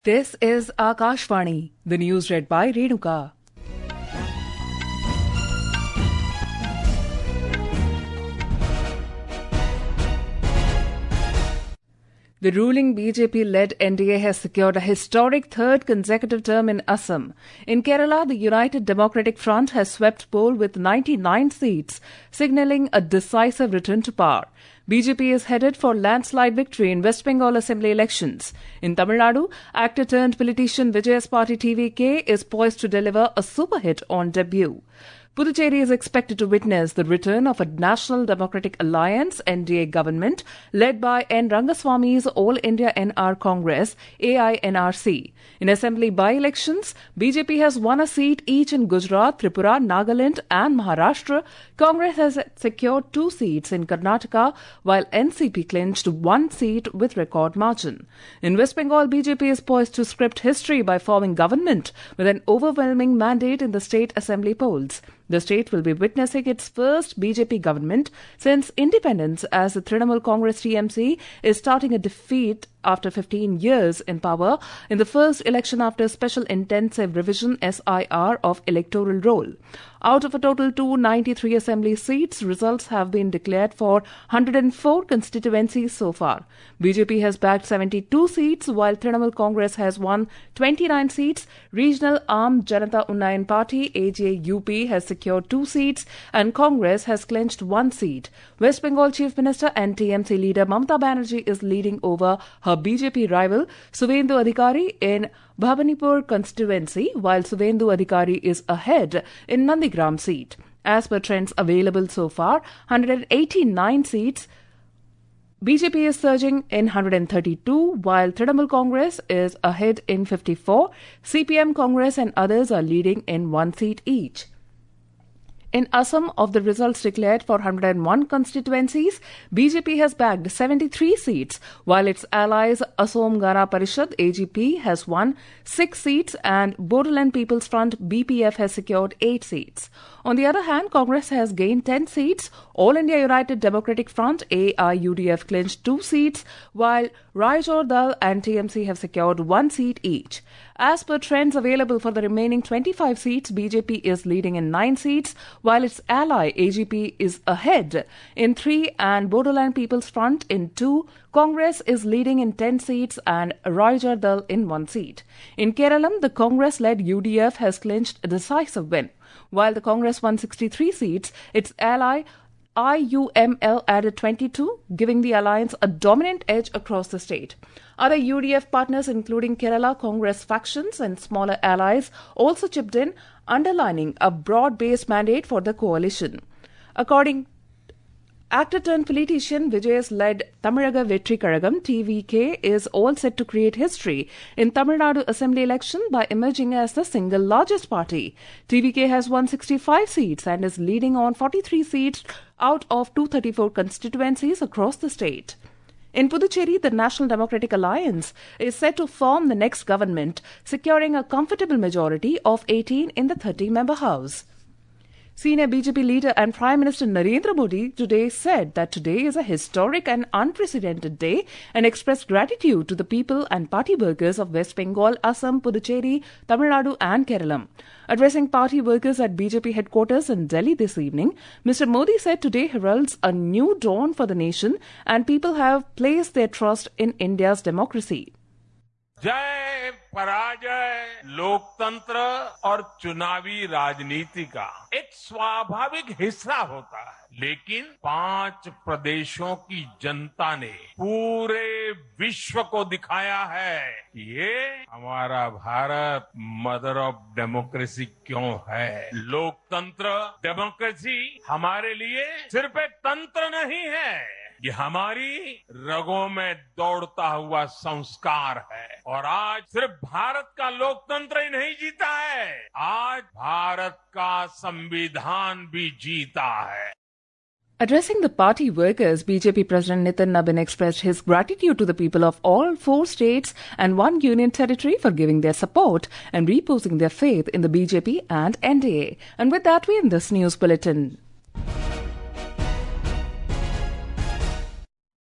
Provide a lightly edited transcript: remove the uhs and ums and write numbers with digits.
This is Akashvani, the news read by Renuka. The ruling BJP-led NDA has secured a historic third consecutive term in Assam. In Kerala, the United Democratic Front has swept poll with 99 seats, signalling a decisive return to power. BJP is headed for landslide victory in West Bengal Assembly elections. In Tamil Nadu, actor-turned-politician Vijay's party TVK is poised to deliver a super hit on debut. Puducherry is expected to witness the return of a National Democratic Alliance NDA government led by N. Rangaswamy's All India NR Congress AINRC. In assembly by-elections, BJP has won a seat each in Gujarat, Tripura, Nagaland and Maharashtra. Congress has secured 2 seats in Karnataka, while NCP clinched 1 seat with record margin. In West Bengal, BJP is poised to script history by forming government with an overwhelming mandate in the state assembly polls. The state will be witnessing its first BJP government since independence, as the Trinamool Congress TMC is starting a defeat after 15 years in power in the first election after Special Intensive Revision SIR of electoral roll. Out of a total 293 assembly seats, results have been declared for 104 constituencies so far. BJP has bagged 72 seats, while Trinamool Congress has won 29 seats. Regional Aam Janata Unnayan Party AJUP has secured 2 seats and Congress has clinched 1 seat. West Bengal Chief Minister and TMC leader Mamata Banerjee is leading over her BJP rival Suvendu Adhikari in Bhabanipur constituency, while Suvendu Adhikari is ahead in Nandigram seat. As per trends available so far, 189 seats, BJP is surging in 132, while Trinamool Congress is ahead in 54. CPM, Congress and others are leading in 1 seat each. In Assam, of the results declared for 101 constituencies, BJP has bagged 73 seats, while its allies Assam Gana Parishad AGP has won 6 seats and Bodoland People's Front BPF has secured 8 seats. On the other hand, Congress has gained 10 seats, All India United Democratic Front AIUDF clinched 2 seats, while Raijor Dal and TMC have secured 1 seat each. As per trends available for the remaining 25 seats, BJP is leading in 9 seats, while its ally AGP is ahead in 3 and Bodoland People's Front in 2. Congress is leading in 10 seats and Raijor Dal in 1 seat. In Kerala, the Congress-led UDF has clinched a decisive win. While the Congress won 63 seats, its ally IUML added 22, giving the alliance a dominant edge across the state. Other UDF partners, including Kerala Congress factions and smaller allies, also chipped in, underlining a broad-based mandate for the coalition. According actor-turned-politician Vijay's-led Tamizhaga Vetri Kazhagam TVK is all set to create history in Tamil Nadu Assembly election by emerging as the single largest party. TVK has won 65 seats and is leading on 43 seats out of 234 constituencies across the state. In Puducherry, the National Democratic Alliance is set to form the next government, securing a comfortable majority of 18 in the 30-member House. Senior BJP leader and Prime Minister Narendra Modi today said that today is a historic and unprecedented day and expressed gratitude to the people and party workers of West Bengal, Assam, Puducherry, Tamil Nadu and Kerala. Addressing party workers at BJP headquarters in Delhi this evening, Mr. Modi said today heralds a new dawn for the nation and people have placed their trust in India's democracy. जय पराजय लोकतंत्र और चुनावी राजनीति का एक स्वाभाविक हिस्सा होता है, लेकिन 5 प्रदेशों की जनता ने पूरे विश्व को दिखाया है कि ये हमारा भारत मदर ऑफ डेमोक्रेसी क्यों है। लोकतंत्र डेमोक्रेसी हमारे लिए सिर्फ एक तंत्र नहीं है, ये हमारी रगों में दौड़ता हुआ संस्कार है। और आज सिर्फ भारत का लोकतंत्र ही नहीं जीता है, आज भारत का संविधान भी जीता है। Addressing the party workers, BJP President Nitin Nabin expressed his gratitude to the people of all 4 states and 1 union territory for giving their support and reposing their faith in the BJP and NDA. And with that, we end this news bulletin.